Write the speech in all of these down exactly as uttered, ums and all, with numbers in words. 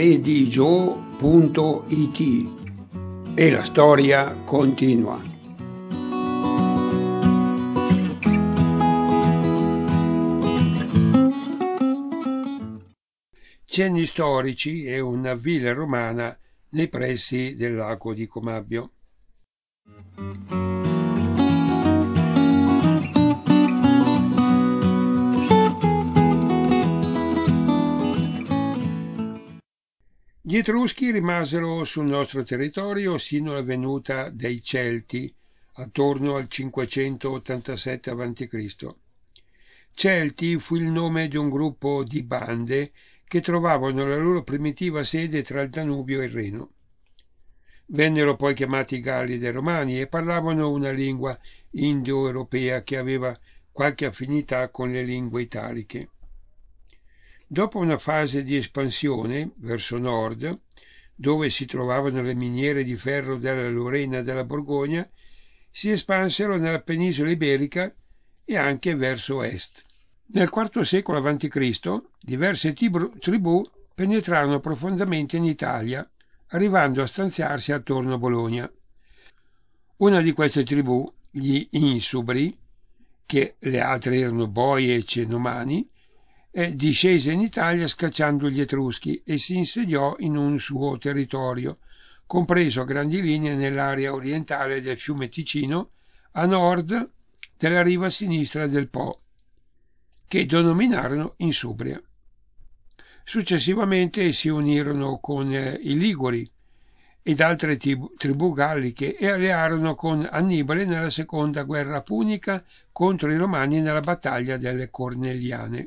redigio punto it e la storia continua. Cenni storici e una villa romana nei pressi del lago di Comabio. Gli Etruschi rimasero sul nostro territorio sino alla venuta dei Celti, attorno al cinquecentottantasette avanti Cristo Celti fu il nome di un gruppo di bande che trovavano la loro primitiva sede tra il Danubio e il Reno. Vennero poi chiamati Galli dei Romani e parlavano una lingua indoeuropea che aveva qualche affinità con le lingue italiche. Dopo una fase di espansione verso nord, dove si trovavano le miniere di ferro della Lorena e della Borgogna, si espansero nella penisola iberica e anche verso est. Nel quarto secolo avanti Cristo diverse tribù penetrarono profondamente in Italia, arrivando a stanziarsi attorno a Bologna. Una di queste tribù, gli Insubri, che le altre erano Boi e Cenomani, eh, discese in Italia scacciando gli Etruschi e si insediò in un suo territorio, compreso a grandi linee nell'area orientale del fiume Ticino, a nord della riva sinistra del Po, che denominarono Insubria. Successivamente si unirono con eh, i Liguri ed altre tribù, tribù galliche e allearono con Annibale nella seconda guerra punica contro i Romani nella battaglia delle Cornelliane.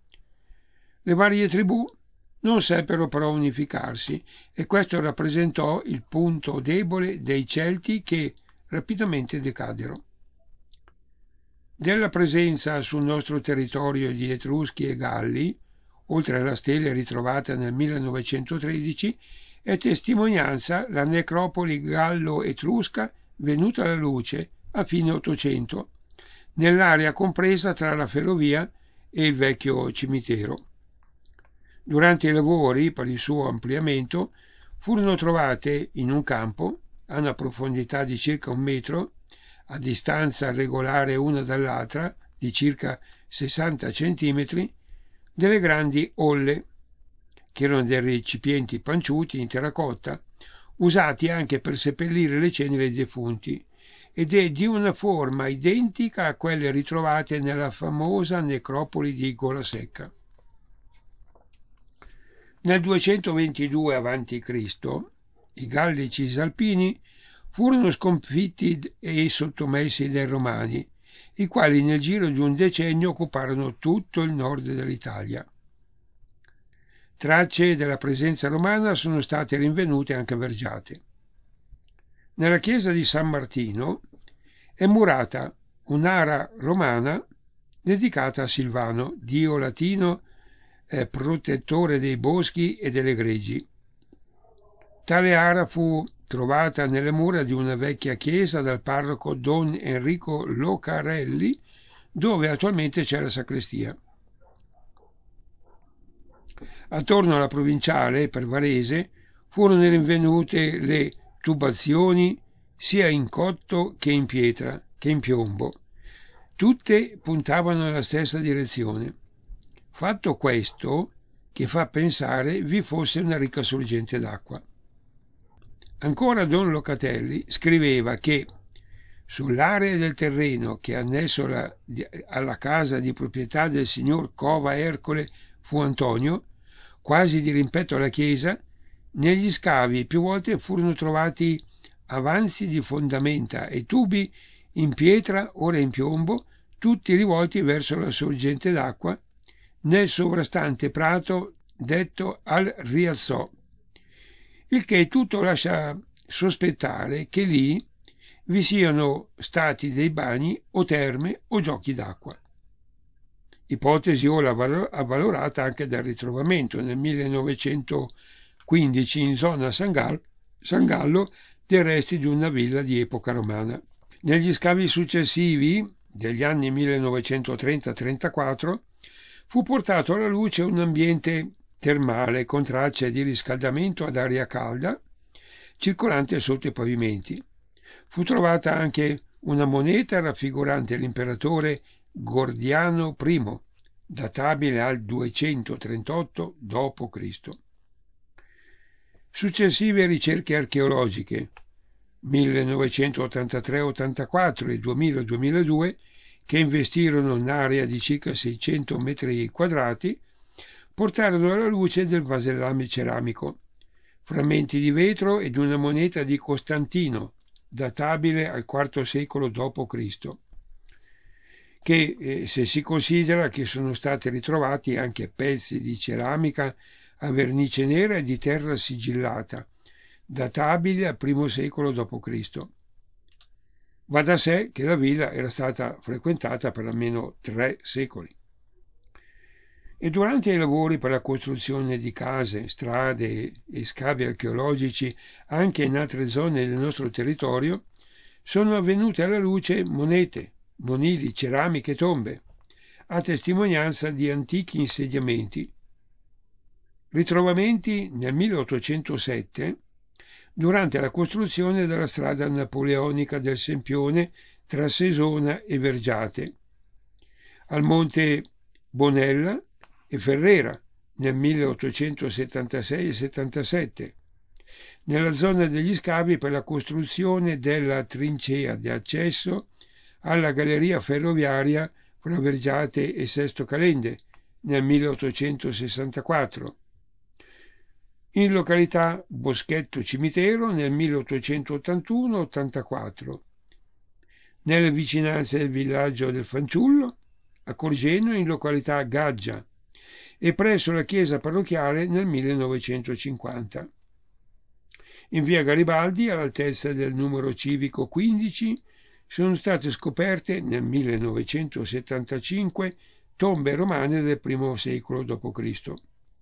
Le varie tribù non seppero però unificarsi e questo rappresentò il punto debole dei Celti che rapidamente decaddero. Della presenza sul nostro territorio di Etruschi e Galli, oltre alla stele ritrovata nel millenovecentotredici, è testimonianza la necropoli gallo-etrusca venuta alla luce a fine Ottocento, nell'area compresa tra la ferrovia e il vecchio cimitero. Durante i lavori per il suo ampliamento furono trovate in un campo, a una profondità di circa un metro, a distanza regolare una dall'altra di circa sessanta centimetri, delle grandi olle, che erano dei recipienti panciuti in terracotta, usati anche per seppellire le ceneri dei defunti, ed è di una forma identica a quelle ritrovate nella famosa necropoli di Golasecca. Nel duecentoventidue avanti Cristo i Galli Cisalpini furono sconfitti e sottomessi dai Romani, i quali nel giro di un decennio occuparono tutto il nord dell'Italia. Tracce della presenza romana sono state rinvenute anche a Vergiate. Nella chiesa di San Martino è murata un'ara romana dedicata a Silvano, dio latino eh, protettore dei boschi e delle greggi. Tale ara fu trovata nelle mura di una vecchia chiesa dal parroco Don Enrico Locarelli, dove attualmente c'è la sacrestia. Attorno alla provinciale, per Varese, furono rinvenute le tubazioni sia in cotto che in pietra, che in piombo. Tutte puntavano nella stessa direzione. Fatto questo, che fa pensare vi fosse una ricca sorgente d'acqua. Ancora Don Locatelli scriveva che sull'area del terreno che è annesso alla, alla casa di proprietà del signor Cova Ercole fu Antonio, quasi di rimpetto alla chiesa, negli scavi più volte furono trovati avanzi di fondamenta e tubi in pietra, ora in piombo, tutti rivolti verso la sorgente d'acqua, nel sovrastante prato detto al Rialzò, il che tutto lascia sospettare che lì vi siano stati dei bagni o terme o giochi d'acqua. Ipotesi ora avvalorata anche dal ritrovamento nel millenovecentoquindici in zona San Gallo, San Gallo dei resti di una villa di epoca romana. Negli scavi successivi, degli anni millenovecentotrenta trentaquattro, fu portato alla luce un ambiente termale con tracce di riscaldamento ad aria calda circolante sotto i pavimenti. Fu trovata anche una moneta raffigurante l'imperatore Gordiano I, databile al duecentotrentotto dopo Cristo Successive ricerche archeologiche millenovecentottantatré ottantaquattro e duemila-duemiladue, che investirono un'area di circa seicento metri quadrati, portarono alla luce del vasellame ceramico, frammenti di vetro ed una moneta di Costantino, databile al quarto secolo dopo Cristo, che eh, se si considera che sono stati ritrovati anche pezzi di ceramica a vernice nera e di terra sigillata, databili al primo secolo dopo Cristo Va da sé che la villa era stata frequentata per almeno tre secoli. E durante i lavori per la costruzione di case, strade e scavi archeologici anche in altre zone del nostro territorio, sono avvenute alla luce monete, monili, ceramiche e tombe, a testimonianza di antichi insediamenti. Ritrovamenti nel milleottocentosette durante la costruzione della strada napoleonica del Sempione tra Sesona e Vergiate, al monte Bonella e Ferrera nel milleottocentosettantasei e settantasette, nella zona degli scavi per la costruzione della trincea di accesso alla galleria ferroviaria fra Vergiate e Sesto Calende nel milleottocentosessantaquattro, in località Boschetto Cimitero nel milleottocentottantuno ottantaquattro, nelle vicinanze del villaggio del Fanciullo, a Corgeno in località Gaggia e presso la chiesa parrocchiale nel millenovecentocinquanta. In via Garibaldi, all'altezza del numero civico quindici, sono state scoperte nel millenovecentosettantacinque tombe romane del primo secolo dopo Cristo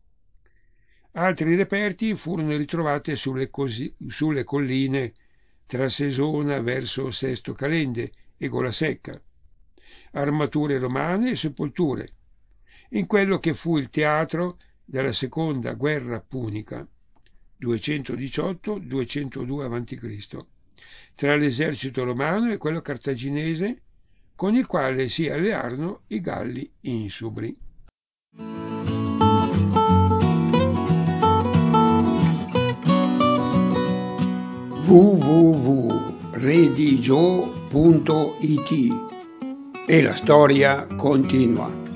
Altri reperti furono ritrovati sulle, cosi, sulle colline tra Sesona verso Sesto Calende e Golasecca, armature romane e sepolture, in quello che fu il teatro della seconda guerra punica, duecentodiciotto duecentodue avanti Cristo, tra l'esercito romano e quello cartaginese, con il quale si allearono i Galli insubri. w w w punto redigio punto it E la storia continua.